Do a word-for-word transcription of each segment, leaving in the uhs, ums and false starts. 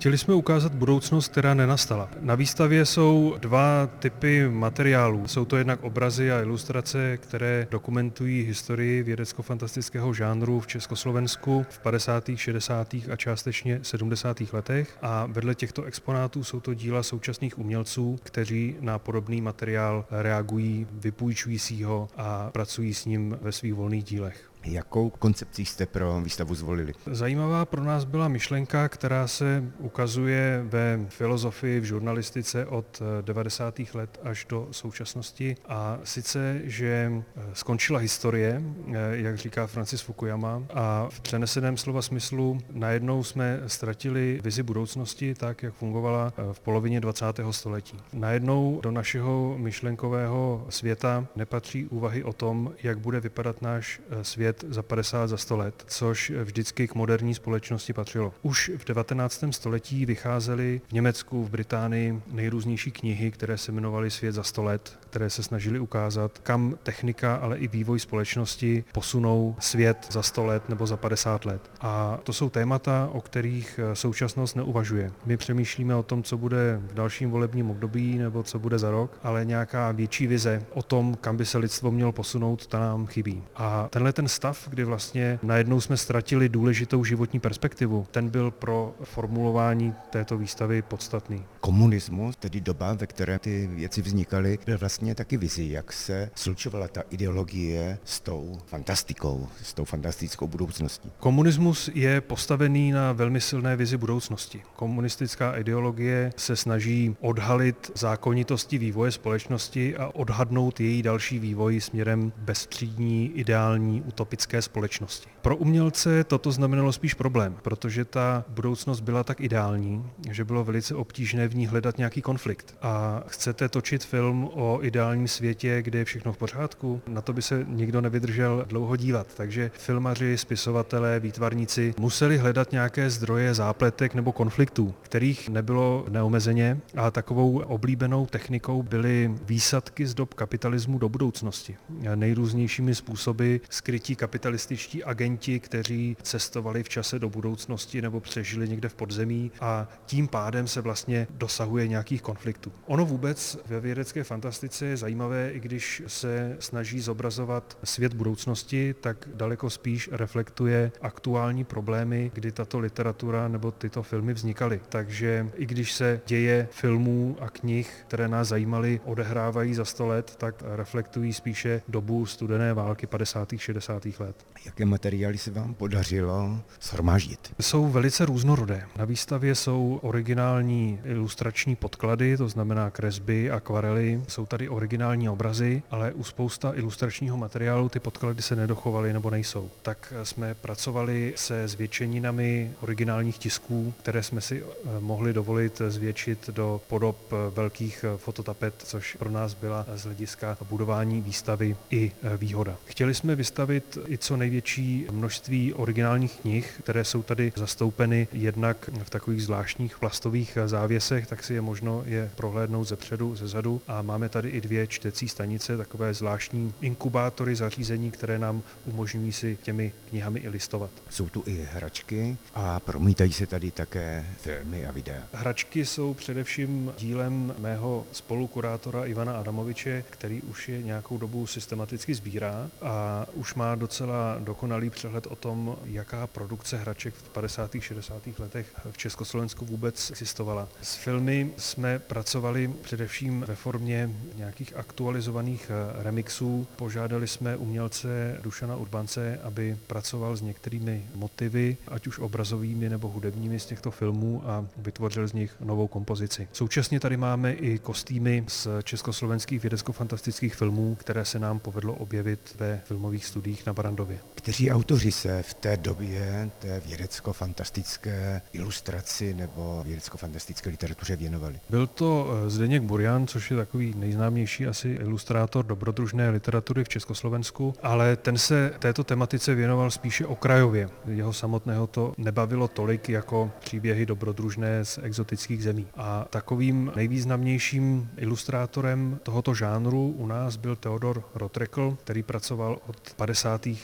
Chtěli jsme ukázat budoucnost, která nenastala. Na výstavě jsou dva typy materiálů. Jsou to jednak obrazy a ilustrace, které dokumentují historii vědecko-fantastického žánru v Československu v padesátých, šedesátých a částečně sedmdesátých letech. A vedle těchto exponátů jsou to díla současných umělců, kteří na podobný materiál reagují, vypůjčují si ho a pracují s ním ve svých volných dílech. Jakou koncepci jste pro výstavu zvolili? Zajímavá pro nás byla myšlenka, která se ukazuje ve filozofii, v žurnalistice od devadesátých let až do současnosti. A sice, že skončila historie, jak říká Francis Fukuyama, a v přeneseném slova smyslu najednou jsme ztratili vizi budoucnosti tak, jak fungovala v polovině dvacátého století. Najednou do našeho myšlenkového světa nepatří úvahy o tom, jak bude vypadat náš svět za padesát, za sto let, což vždycky k moderní společnosti patřilo. Už v devatenáctém století vycházely v Německu, v Británii nejrůznější knihy, které se jmenovaly Svět za sto let, které se snažily ukázat, kam technika, ale i vývoj společnosti posunou svět za sto let nebo za padesát let. A to jsou témata, o kterých současnost neuvažuje. My přemýšlíme o tom, co bude v dalším volebním období nebo co bude za rok, ale nějaká větší vize o tom, kam by se lidstvo mělo posunout, ta nám chybí. A tenhle ten stav, kdy vlastně najednou jsme ztratili důležitou životní perspektivu, ten byl pro formulování této výstavy podstatný. Komunismus, tedy doba, ve které ty věci vznikaly, byl vlastně taky vizí, jak se slučovala ta ideologie s tou fantastikou, s tou fantastickou budoucností. Komunismus je postavený na velmi silné vizi budoucnosti. Komunistická ideologie se snaží odhalit zákonitosti vývoje společnosti a odhadnout její další vývoj směrem bezstřídní, ideální, utopické společnosti. Pro umělce toto znamenalo spíš problém, protože ta budoucnost byla tak ideální, že bylo velice obtížné v ní hledat nějaký konflikt. A chcete točit film o ideálním světě, kde je všechno v pořádku? Na to by se nikdo nevydržel dlouho dívat. Takže filmaři, spisovatelé, výtvarníci museli hledat nějaké zdroje zápletek nebo konfliktů, kterých nebylo neomezeně, a takovou oblíbenou technikou byly výsadky z dob kapitalismu do budoucnosti. Nejrůznějšími způsoby skrytí kapitalističtí agenti, kteří cestovali v čase do budoucnosti nebo přežili někde v podzemí, a tím pádem se vlastně dosahuje nějakých konfliktů. Ono vůbec ve vědecké fantastice je zajímavé, i když se snaží zobrazovat svět budoucnosti, tak daleko spíš reflektuje aktuální problémy, kdy tato literatura nebo tyto filmy vznikaly. Takže i když se děje filmů a knih, které nás zajímaly, odehrávají za sto let, tak reflektují spíše dobu studené války padesátých, šedesátých let. Jaké materiály se vám podařilo shromáždit? Jsou velice různorodé. Na výstavě jsou originální ilustrační podklady, to znamená kresby, akvarely, jsou tady originální obrazy, ale u spousta ilustračního materiálu ty podklady se nedochovaly nebo nejsou. Tak jsme pracovali se zvětšeninami originálních tisků, které jsme si mohli dovolit zvětšit do podob velkých fototapet, což pro nás byla z hlediska budování výstavy i výhoda. Chtěli jsme vystavit i co největší množství originálních knih, které jsou tady zastoupeny jednak v takových zvláštních plastových závěsech, tak si je možno je prohlédnout ze předu, ze zadu, a máme tady i dvě čtecí stanice, takové zvláštní inkubátory zařízení, které nám umožňují si těmi knihami i listovat. Jsou tu i hračky a promítají se tady také filmy a videa. Hračky jsou především dílem mého spolukurátora Ivana Adamoviče, který už je nějakou dobu systematicky sbírá a už má docela dokonalý přehled o tom, jaká produkce hraček v padesátých, šedesátých letech v Československu vůbec existovala. S filmy jsme pracovali především ve formě nějakých aktualizovaných remixů. Požádali jsme umělce Dušana Urbance, aby pracoval s některými motivy, ať už obrazovými nebo hudebními z těchto filmů, a vytvořil z nich novou kompozici. Současně tady máme i kostýmy z československých vědecko-fantastických filmů, které se nám povedlo objevit ve filmových studiích na Barrandově. Kteří autoři se v té době té vědecko-fantastické ilustraci nebo vědecko-fantastické literatuře věnovali? Byl to Zdeněk Burian, což je takový nejznámější asi ilustrátor dobrodružné literatury v Československu, ale ten se této tematice věnoval spíše okrajově. Jeho samotného to nebavilo tolik jako příběhy dobrodružné z exotických zemí. A takovým nejvýznamnějším ilustrátorem tohoto žánru u nás byl Theodor Rotrekl, který pracoval od padesátých let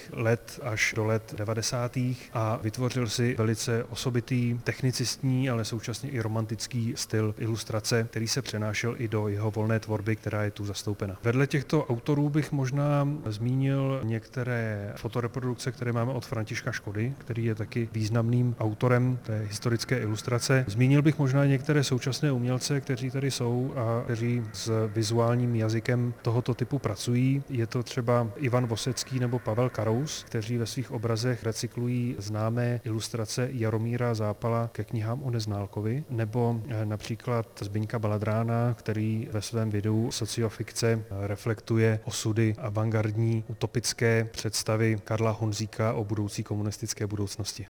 let až do let devadesátých a vytvořil si velice osobitý technicistní, ale současně i romantický styl ilustrace, který se přenášel i do jeho volné tvorby, která je tu zastoupena. Vedle těchto autorů bych možná zmínil některé fotoreprodukce, které máme od Františka Škody, který je taky významným autorem té historické ilustrace. Zmínil bych možná některé současné umělce, kteří tady jsou a kteří s vizuálním jazykem tohoto typu pracují. Je to třeba Ivan Vosecký nebo Pavel Karous, kteří ve svých obrazech recyklují známé ilustrace Jaromíra Zápala ke knihám o Neználkovi, nebo například Zbyňka Baladrána, který ve svém videu Sociofikce reflektuje osudy avantgardní utopické představy Karla Honzíka o budoucí komunistické budoucnosti.